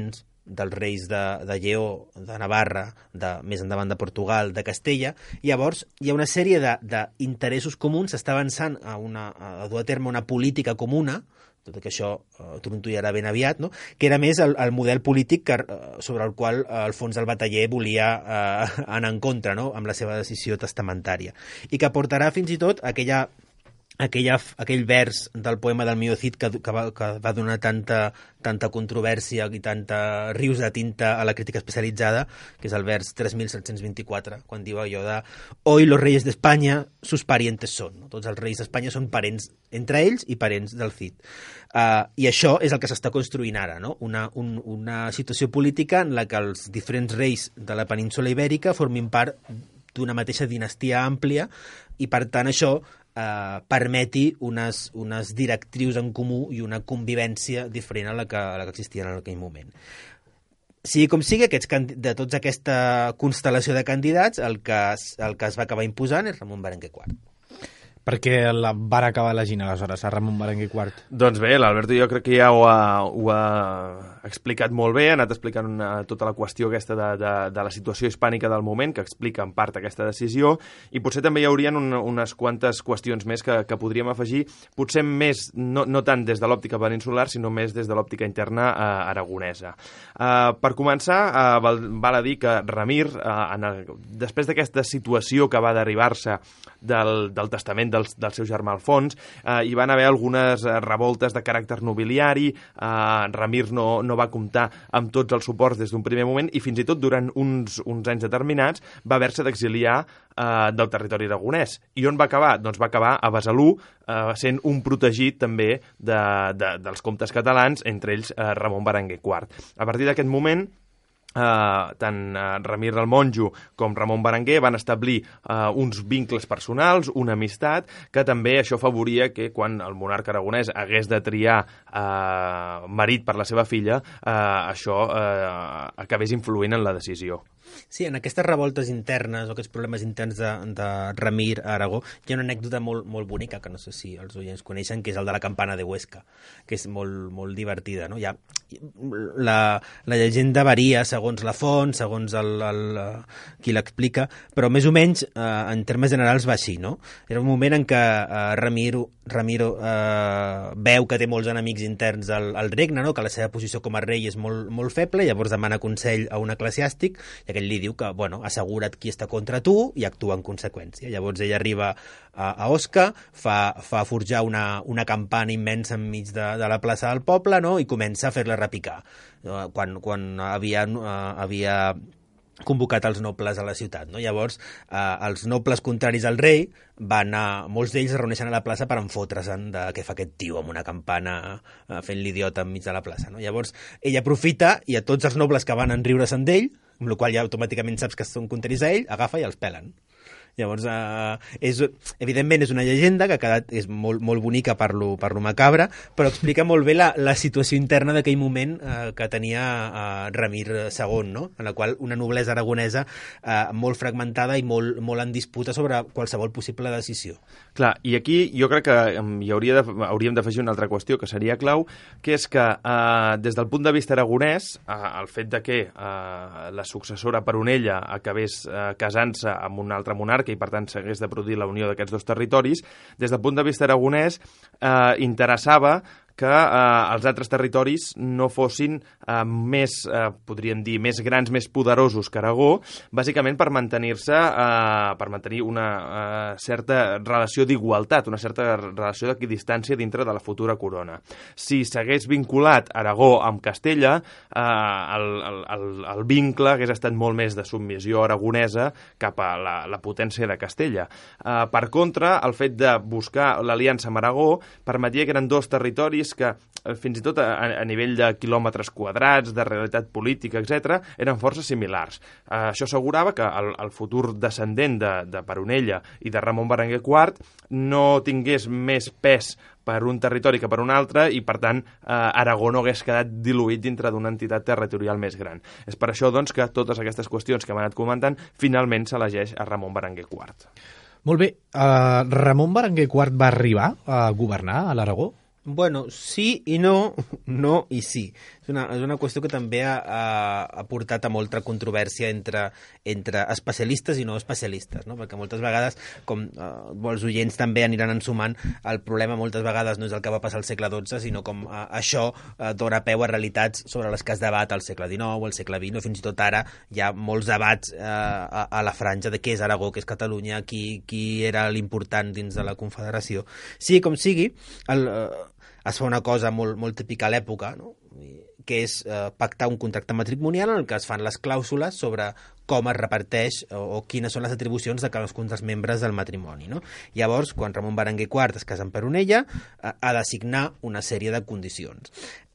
dels reis de, de Lleó, de Navarra, de, més endavant de Portugal, de Castella. Llavors hi ha una sèrie d'interessos comuns, s'està avançant a, una, a dur a terme una política comuna, tot que això eh, trontollarà ben aviat, no? Que era més el, el model polític que, eh, sobre el qual eh, Alfons el Bataller volia eh, anar en contra, no? Amb la seva decisió testamentària. I que portarà fins i tot aquella, aquella, aquell vers del poema del Mio Cid que, que, va, que va donar tanta, tanta controvèrsia i tanta rius de tinta a la crítica especialitzada, que és el vers tres mil set-cents vint-i-quatre, quan diu allò de «Hoy los reyes de España sus parientes son». No? Tots els reis d'Espanya són parents entre ells i parents del Cid. Uh, I això és el que s'està construint ara, no? una, un, una situació política en la que els diferents reis de la península ibèrica formin part d'una mateixa dinastia àmplia i, per tant, això eh, permeti unes, unes directrius en comú i una convivència diferent a la que, a la que existia en aquell moment. Sigui com sigui, aquests, de tots aquesta constel·lació de candidats, el que, el que es va acabar imposant és Ramon Berenguer quart. Per què la van acabar elegint aleshores a Ramon Berenguer quart? Doncs bé, l'Alberto jo crec que ja ho ha, ho ha explicat molt bé, ha anat explicant una, tota la qüestió aquesta de, de, de la situació hispànica del moment, que explica en part aquesta decisió, i potser també hi haurien un, unes quantes qüestions més que, que podríem afegir, potser més, no, no tant des de l'òptica peninsular, sinó més des de l'òptica interna eh, aragonesa. Eh, per començar, eh, val, val a dir que Ramir, eh, en el, després d'aquesta situació que va derivar-se del, del testament del, del seu germà Alfons, eh, hi van haver algunes eh, revoltes de caràcter nobiliari, eh, Ramir no, no va comptar amb tots els suports des d'un primer moment i fins i tot durant uns, uns anys determinats va haver-se d'exiliar eh, del territori aragonès. I on va acabar? Doncs va acabar a Besalú, eh, sent un protegit també de, de, dels comtes catalans, entre ells eh, Ramon Berenguer quart. A partir d'aquest moment, Uh, tant uh, Ramir el Monjo com Ramon Berenguer van establir uh, uns vincles personals, una amistat, que també això favoria que quan el monarca aragonès hagués de triar uh, marit per la seva filla, uh, això uh, acabés influint en la decisió. Sí, en aquestes revoltes internes o aquests problemes interns de, de Ramir a Aragó hi ha una anècdota molt, molt bonica, que no sé si els oients coneixen, que és el de la campana de Huesca, que és molt, molt divertida. No? Ja, la, la llegenda varia segons la font, segons el, el, qui l'explica, però més o menys eh, en termes generals va així. No? Era un moment en què eh, Ramiro, Ramiro eh, veu que té molts enemics interns al, al regne, no? Que la seva posició com a rei és molt, molt feble, llavors demana consell a un eclesiàstic i aquell li diu que, bueno, assegura't qui està contra tu i actua en conseqüència. Llavors ell arriba a, a Osca, fa, fa forjar una, una campana immensa enmig de, de la plaça del poble, no? I comença a fer-la repicar. Quan, quan havia, havia convocat els nobles a la ciutat. No? Llavors, eh, els nobles contraris al rei van a, molts d'ells es reuneixen a la plaça per enfotre's-en de què fa aquest tio amb una campana eh, fent l'idiota enmig de la plaça. No? Llavors, ell aprofita i a tots els nobles que van enriure-se'n d'ell, amb la qual ja automàticament saps que són contraris a ell, agafa i els pelen. Llavors, eh, és, evidentment és una llegenda que ha quedat, és molt, molt bonica per lo, per lo macabre, però explica molt bé la, la situació interna d'aquell moment eh, que tenia eh, Ramir segon, no? En la qual una noblesa aragonesa eh, molt fragmentada i molt, molt en disputa sobre qualsevol possible decisió. Clar, i aquí jo crec que hi hauria de, hauríem d'afegir una altra qüestió que seria clau, que és que eh, des del punt de vista aragonès, eh, el fet de que eh, la successora Peronella acabés eh, casant-se amb un altre monarca i per tant s'hagués de produir la unió d'aquests dos territoris, des del punt de vista aragonès eh, interessava que eh, els altres territoris no fossin eh, més, eh, podríem dir, més grans, més poderosos que Aragó, bàsicament per mantenir-se, eh, per mantenir una eh, certa relació d'igualtat, una certa relació d'equidistància dintre de la futura corona. Si s'hagués vinculat Aragó amb Castella, eh, el, el, el, el vincle hagués estat molt més de submissió aragonesa cap a la, la potència de Castella. Eh, per contra, el fet de buscar l'aliança amb Aragó permetia que eren dos territoris que fins i tot a, a nivell de quilòmetres quadrats, de realitat política, etcètera, eren força similars. Eh, això assegurava que el, el futur descendent de, de Peronella i de Ramon Berenguer quart no tingués més pes per un territori que per un altre i, per tant, eh, Aragó no hagués quedat diluït dintre d'una entitat territorial més gran. És per això, doncs, que totes aquestes qüestions que hem anat comentant finalment s'elegeix a Ramon Berenguer quart. Molt bé. Uh, Ramon Berenguer quart va arribar a governar a l'Aragó? Bueno, sí i no, no i sí. És una, és una qüestió que també ha, ha, ha portat a molta controvèrsia entre, entre especialistes i no especialistes, no? Perquè moltes vegades, com eh, els oients també aniran ensumant, el problema moltes vegades no és el que va passar al segle dotze, sinó com eh, això eh, dona peu a realitats sobre les que es debat al segle dinou, al segle vint, o fins i tot ara hi ha molts debats eh, a, a la franja de què és Aragó, què és Catalunya, qui, qui era l'important dins de la Confederació. Sí, com sigui, el, eh, es fa una cosa molt, molt típica a l'època, no? Que és eh, pactar un contracte matrimonial en el que es fan les clàusules sobre com es reparteix o, o quines són les atribucions de cadascun dels membres del matrimoni, no? Llavors, quan Ramon Berenguer quart es casa amb Peronella, eh, ha de signar una sèrie de condicions.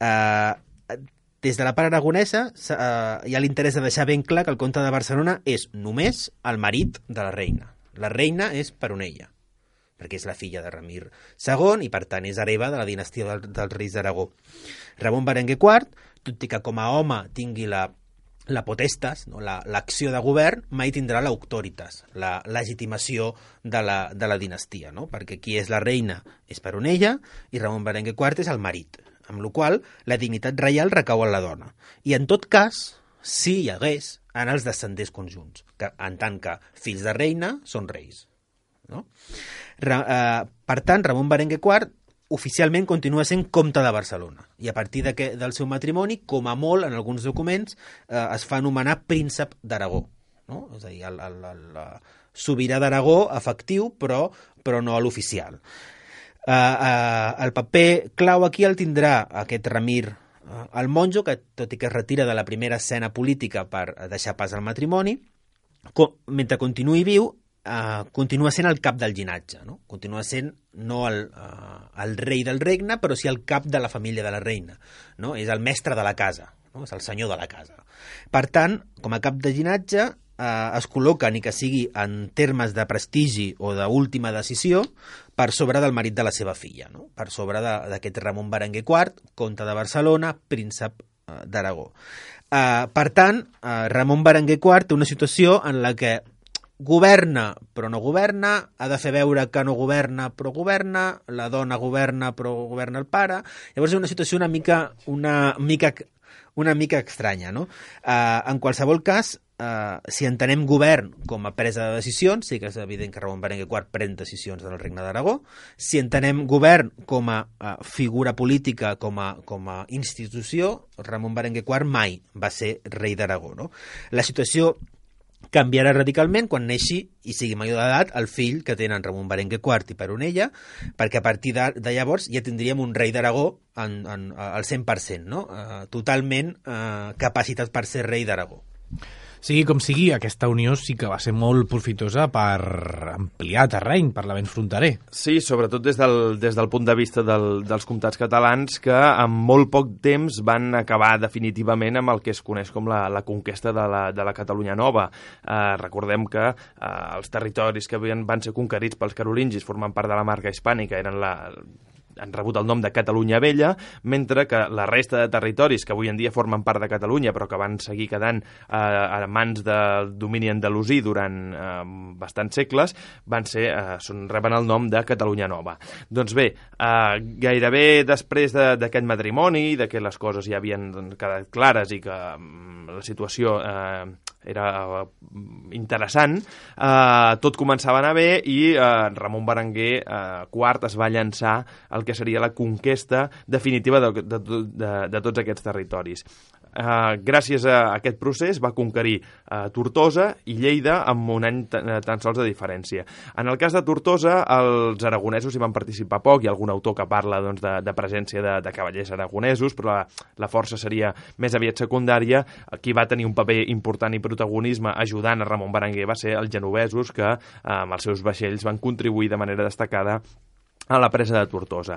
Eh, des de la part aragonesa eh, hi ha l'interès de deixar ben clar que el comte de Barcelona és només el marit de la reina. La reina és Peronella, perquè és la filla de Ramir segon i, per tant, és hereva de la dinastia del, dels reis d'Aragó. Ramon Berenguer quart, tot i que com a home tingui la, la potestas, no? l'acció la, de govern, mai tindrà l'auctoritas, la legitimació de la, de la dinastia, no? Perquè qui és la reina és Peronella i Ramon Berenguer quart és el marit, amb la qual la dignitat reial recau en la dona. I en tot cas, si hi hagués en els descendents conjunts, que en tant que fills de reina són reis, no? Ra, eh, per tant, Ramon Berenguer quart oficialment continua sent comte de Barcelona i a partir de que, del seu matrimoni, com a molt, en alguns documents, eh, es fa anomenar príncep d'Aragó, no? És a dir, el, el, el, el sobirà d'Aragó efectiu, però, però no a l'oficial. Eh, eh, el paper clau aquí el tindrà aquest Ramir eh, el monjo, que tot i que es retira de la primera escena política per deixar pas al matrimoni, com, mentre continuï viu, Uh, continua sent el cap del llinatge, no? Continua sent no el, uh, el rei del regne, però sí el cap de la família de la reina, no? És el mestre de la casa, no? És el senyor de la casa. Per tant, com a cap de llinatge, uh, es col·loca, ni que sigui en termes de prestigi o d'última decisió, per sobre del marit de la seva filla, no? Per sobre d'aquest Ramon Berenguer quart, comte de Barcelona, príncep uh, d'Aragó. Uh, per tant, uh, Ramon Berenguer quart té una situació en la que governa però no governa, ha de fer veure que no governa però governa, la dona governa però governa el pare. Llavors és una situació una mica, una mica, una mica estranya, no? Uh, en qualsevol cas, uh, si entenem govern com a presa de decisions, sí que és evident que Ramon Berenguer quart pren decisions del Regne d'Aragó. Si entenem govern com a uh, figura política, com a, com a institució, Ramon Berenguer quart mai va ser rei d'Aragó, no? La situació canviarà radicalment quan neixi i sigui major d'edat el fill que tenen Ramon Berenguer quart i Peronella, perquè a partir de, de llavors ja tindríem un rei d'Aragó en, en, al cent per cent, no? Uh, totalment uh, capacitat per ser rei d'Aragó. Sigui com sigui, aquesta unió sí que va ser molt profitosa per ampliar terreny, per l'avenç fronterer. Sí, sobretot des del, des del punt de vista del, dels comtats catalans, que en molt poc temps van acabar definitivament amb el que es coneix com la, la conquesta de la, de la Catalunya Nova. Eh, recordem que eh, els territoris que havien, van ser conquerits pels carolingis, formant part de la marca hispànica, eren la... han rebut el nom de Catalunya Vella, mentre que la resta de territoris que avui en dia formen part de Catalunya però que van seguir quedant eh, a mans del domini andalusí durant eh, bastants segles, van ser, eh, són, reben el nom de Catalunya Nova. Doncs bé, eh, gairebé després d'aquest de, matrimoni, de que les coses ja havien quedat clares i que mm, la situació eh, era interessant, eh, tot començava a anar bé i eh, Ramon Berenguer eh, quart es va llançar el que seria la conquesta definitiva de, de, de, de tots aquests territoris. Uh, gràcies a aquest procés va conquerir uh, Tortosa i Lleida amb un any tan sols de diferència. En el cas de Tortosa, els aragonesos hi van participar poc, hi ha algun autor que parla doncs, de, de presència de, de cavallers aragonesos, però la, la força seria més aviat secundària. Qui va tenir un paper important i protagonisme ajudant a Ramon Berenguer va ser els genovesos, que uh, amb els seus vaixells van contribuir de manera destacada a la presa de Tortosa.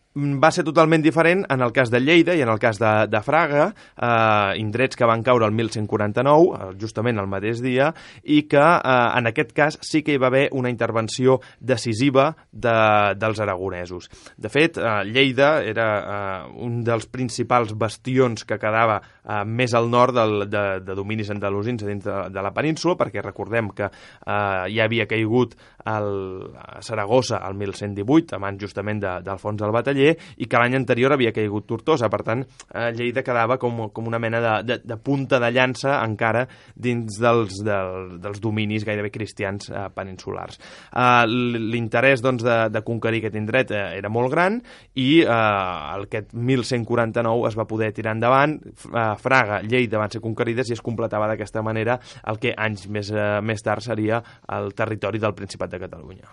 Va ser totalment diferent en el cas de Lleida i en el cas de, de Fraga, eh, indrets que van caure el mil cent quaranta-nou, justament el mateix dia, i que eh, en aquest cas sí que hi va haver una intervenció decisiva de, dels aragonesos. De fet, eh, Lleida era eh, un dels principals bastions que quedava uh, més al nord del, de, de dominis andalusins dins de, de la península, perquè recordem que uh, ja havia caigut el, a Saragossa el mil cent divuit, a mans justament d'Alfons el Bataller, i que l'any anterior havia caigut Tortosa. Per tant, uh, Lleida quedava com, com una mena de, de, de punta de llança encara dins dels, del, dels dominis gairebé cristians uh, peninsulars. Uh, L'interès doncs, de, de conquerir aquest indret uh, era molt gran i uh, aquest mil cent quaranta-nou es va poder tirar endavant. Uh, Fraga, Lleida van ser conquerides i es completava d'aquesta manera el que anys més, uh, més tard seria el territori del Principat de Catalunya.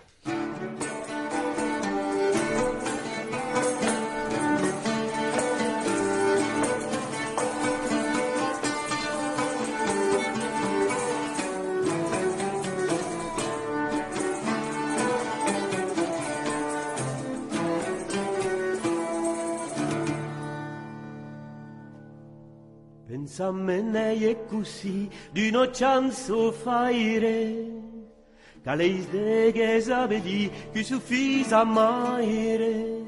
Pensamene è così di no chanzo faire che le idee che sapedi che suffisa maire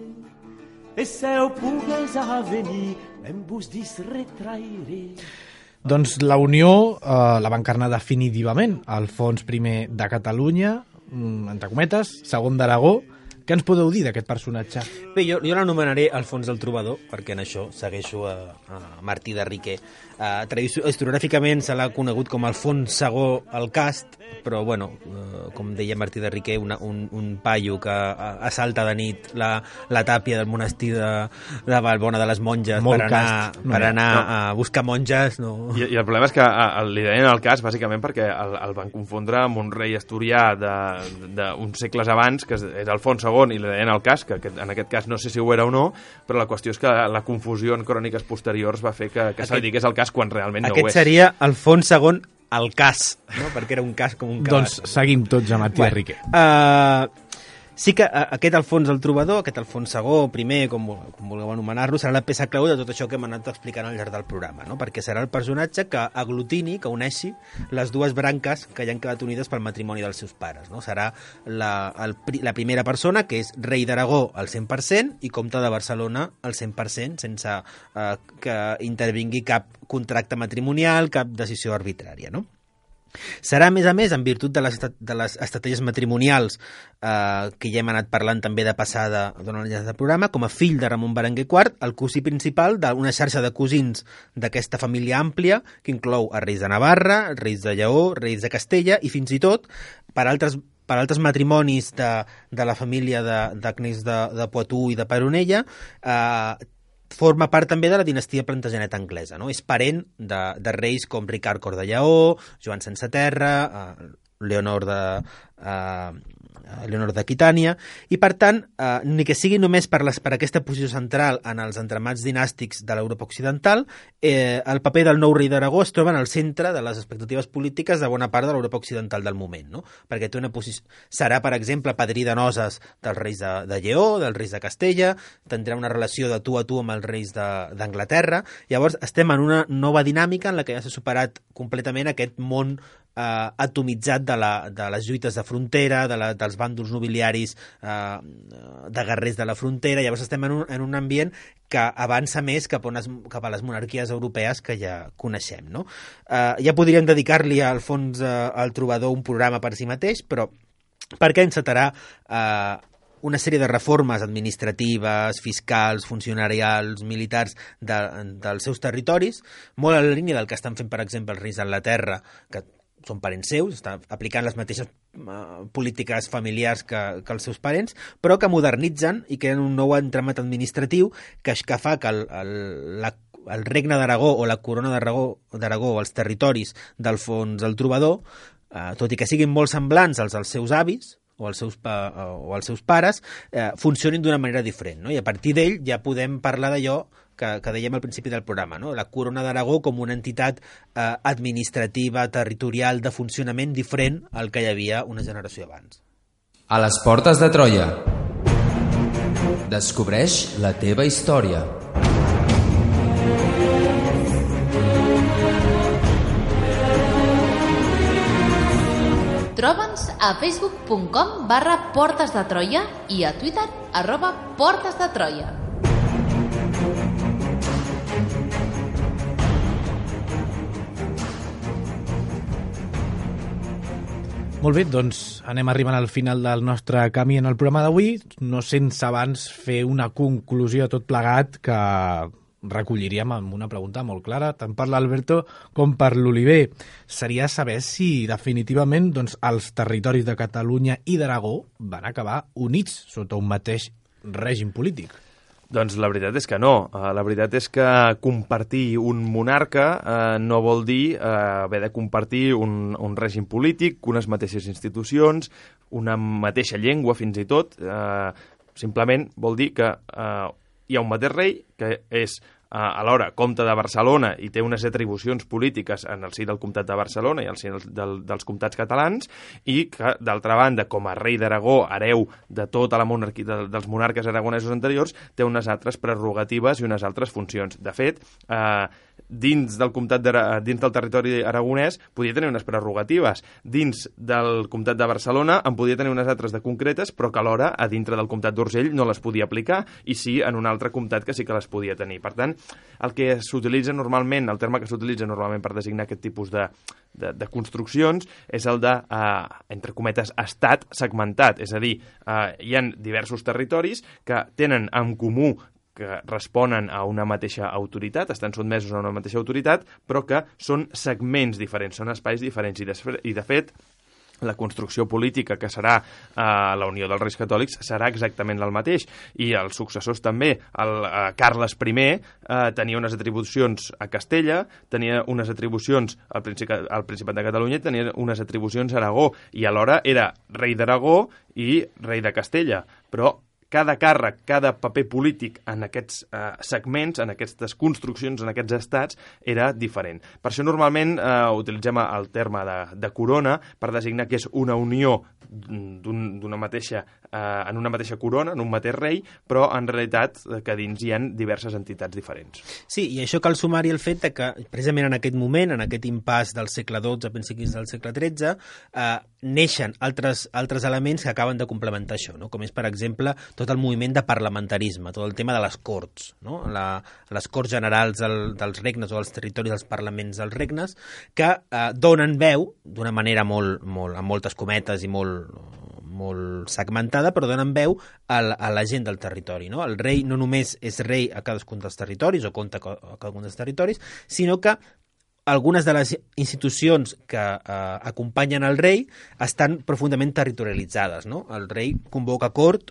e se ho pugues a venir en bus dis retraire. Doncs la Unió eh, la va encarnar definitivament Alfons primer de Catalunya, entre cometes, segon d'Aragó. Què ens podeu dir d'aquest personatge? Bé, jo, jo l'anomenaré Alfons el Trobador, perquè en això segueixo a, a Martí de Riquer. Uh, historiogràficament se l'ha conegut com Alfons segon el Cast, però, bueno, uh, com deia Martí de Riquer, una, un, un paio que assalta de nit la, la tàpia del monestir de, de Valbona de les Monges Molt per anar, cast. No, per anar no. a buscar monges. No. I, I el problema és que a, li deien el Cas bàsicament perquè el, el van confondre amb un rei asturià d'uns segles abans, que era Alfons segon, i li deien el Cas, que en aquest cas no sé si ho era o no, però la qüestió és que la confusió en cròniques posteriors va fer que, que se li digués el Cas quan realment no ho és. Aquest seria Alfons segon el Cas, no? Perquè era un cas com un cavall. Doncs seguim tots a Martí de Riquer. Uh, sí que uh, aquest Alfons el Trobador, aquest Alfons segon, primer, com, com vulgueu anomenar-lo, serà la peça clau de tot això que hem anat explicant al llarg del programa, no? Perquè serà el personatge que aglutini, que uneixi les dues branques que ja han quedat unides pel matrimoni dels seus pares, no? Serà la, el, la primera persona, que és rei d'Aragó al cent per cent i comte de Barcelona al cent per cent, sense uh, que intervingui cap contracte matrimonial, cap decisió arbitrària, no? Serà, a més a més, en virtut de les, de les estratègies matrimonials eh, que ja hem anat parlant també de passada durant el llarg del programa, com a fill de Ramon Berenguer quart, el cosí principal d'una xarxa de cosins d'aquesta família àmplia que inclou a reis de Navarra, reis de Lleó, reis de Castella i fins i tot per altres per altres matrimonis de, de la família d'Agnès de, de, de Poitou i de Peronella, eh, forma part també de la dinastia Plantagenet anglesa, no? És parent de, de reis com Ricard Cor de Lleó, Joan Sense Terra, eh, Leonor de... Eh, Leonor d'Aquitània, i per tant, eh, ni que sigui només per, les, per aquesta posició central en els entramats dinàstics de l'Europa occidental, eh, el paper del nou rei d'Aragó es troba en el centre de les expectatives polítiques de bona part de l'Europa occidental del moment, no? Perquè té una posició... serà, per exemple, padrí de noces dels reis de, de Lleó, dels reis de Castella, tindrà una relació de tu a tu amb els reis d'Anglaterra. Llavors estem en una nova dinàmica en la que ja s'ha superat completament aquest món eh, atomitzat de, la, de les lluites de frontera, de la, dels bàndols nobiliaris eh, de guerrers de la frontera. Llavors estem en un, en un ambient que avança més cap a, unes, cap a les monarquies europees que ja coneixem, no? Eh, ja podríem dedicar-li a Alfons eh, el Trobador un programa per si mateix, però perquè encetarà eh, una sèrie de reformes administratives, fiscals, funcionarials, militars de, dels seus territoris, molt a la línia del que estan fent, per exemple, els reis d'Anglaterra, que són parents seus, estan aplicant les mateixes uh, polítiques familiars que, que els seus parents, però que modernitzen i creen un nou entramat administratiu que, que fa que el, el, la, el regne d'Aragó o la corona d'Aragó d'Aragó o els territoris d'Alfons el Trobador, uh, tot i que siguin molt semblants als dels seus avis o als seus, pa, o als seus pares, eh, funcionin d'una manera diferent, no? I a partir d'ell ja podem parlar d'allò que, que dèiem al principi del programa, no? La corona d'Aragó com una entitat eh, administrativa, territorial, de funcionament diferent al que hi havia una generació abans. A les portes de Troia. Descobreix la teva història. Troba'ns a facebook punt com barra Portes de Troia i a Twitter arroba Portes de Troia. Molt bé, doncs anem arribant al final del nostre camí en el programa d'avui, no sense abans fer una conclusió a tot plegat que recolliríem amb una pregunta molt clara, tant per l'Alberto com per l'Oliver. Seria saber si definitivament doncs, els territoris de Catalunya i d'Aragó van acabar units sota un mateix règim polític. Doncs la veritat és que no. Uh, la veritat és que compartir un monarca uh, no vol dir uh, haver de compartir un, un règim polític, unes mateixes institucions, una mateixa llengua fins i tot. Uh, simplement vol dir que uh, hi ha un mateix rei que és alhora comte de Barcelona i té unes atribucions polítiques en el si del comtat de Barcelona i al si del, dels comtats catalans, i que, d'altra banda, com a rei d'Aragó, hereu de tota la monarquia, de, dels monarques aragonesos anteriors, té unes altres prerrogatives i unes altres funcions. De fet, eh, dins del comtat de, dins del territori aragonès podia tenir unes prerrogatives. Dins del comtat de Barcelona en podia tenir unes altres de concretes, però que alhora a dintre del comtat d'Urgell no les podia aplicar, i sí en un altre comtat que sí que les podia tenir. Per tant, el que s'utilitza normalment, el terme que s'utilitza normalment per designar aquest tipus de, de, de construccions és el de, eh, entre cometes, estat segmentat. És a dir, eh, hi ha diversos territoris que tenen en comú que responen a una mateixa autoritat, estan sotmesos a una mateixa autoritat, però que són segments diferents, són espais diferents. I de, i de fet, la construcció política que serà eh, la Unió dels Reis Catòlics serà exactament el mateix, i els successors també. El eh, Carles I eh, tenia unes atribucions a Castella, tenia unes atribucions al Principat, al Principat de Catalunya, tenia unes atribucions a Aragó, i alhora era rei d'Aragó i rei de Castella, però cada càrrec, cada paper polític en aquests eh, segments, en aquestes construccions, en aquests estats, era diferent. Per això normalment eh, utilitzem el terme de, de corona per designar que és una unió d'una mateixa, eh, en una mateixa corona, en un mateix rei, però en realitat que dins hi ha diverses entitats diferents. Sí, i això cal sumar-hi el fet de que precisament en aquest moment, en aquest impàs del segle dotze a principis del segle tretze, eh, neixen altres, altres elements que acaben de complementar això, no? Com és, per exemple, tot el moviment de parlamentarisme, tot el tema de les corts, no? La, les corts generals del, dels regnes o dels territoris dels parlaments dels regnes, que eh, donen veu d'una manera molt, molt, amb moltes cometes i molt, molt segmentada, però donen veu a la, a la gent del territori, no? El rei no només és rei a cadascun dels territoris o compta a cadascun dels territoris, sinó que algunes de les institucions que eh, acompanyen el rei estan profundament territorialitzades, no? El rei convoca cort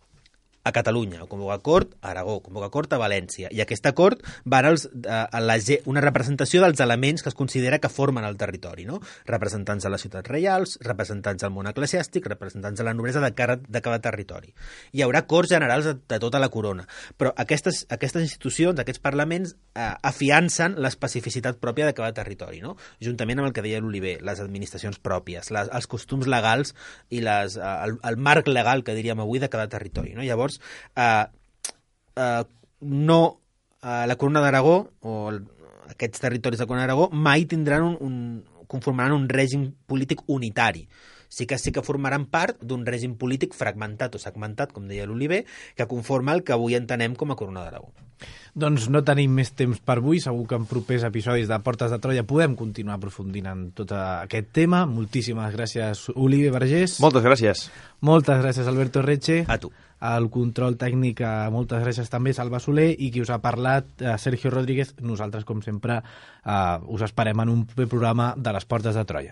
a Catalunya, convoca cort a Aragó, convoca cort a València, i aquesta cort va als, a, a la, una representació dels elements que es considera que formen el territori, no? Representants de les ciutats reials, representants del món eclesiàstic, representants de la noblesa de cada, de cada territori. Hi haurà corts generals de, de tota la corona, però aquestes, aquestes institucions, aquests parlaments, eh, afiancen l'especificitat pròpia de cada territori, no? Juntament amb el que deia l'Oliver, les administracions pròpies, les, els costums legals i les, eh, el, el marc legal, que diríem avui, de cada territori, no? Llavors, Uh, uh, no uh, la Corona d'Aragó o el, aquests territoris de la Corona d'Aragó mai tindran un, un, conformaran un règim polític unitari. Sí que sí que formaran part d'un règim polític fragmentat o segmentat, com deia l'Oliver, que conforma el que avui entenem com a Corona d'Aragó. Doncs no tenim més temps per avui, segur que en propers episodis de Portes de Troia podem continuar aprofundint en tot aquest tema. Moltíssimes gràcies, Oliver Vergés. Moltes gràcies. Moltes gràcies, Alberto Reche. A tu. Al control tècnic, moltes gràcies també, Salva Soler, i qui us ha parlat, Sergio Rodríguez. Nosaltres, com sempre, uh, us esperem en un proper programa de les Portes de Troia.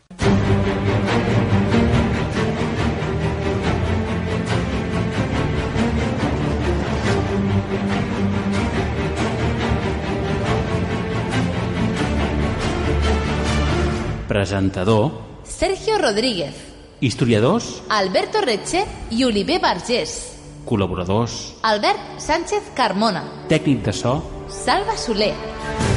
Presentador Sergio Rodríguez. Historiadors Alberto Reche i Oliver Vergés. Col·laboradors Albert Sánchez Carmona. Tècnic de so Salva Soler.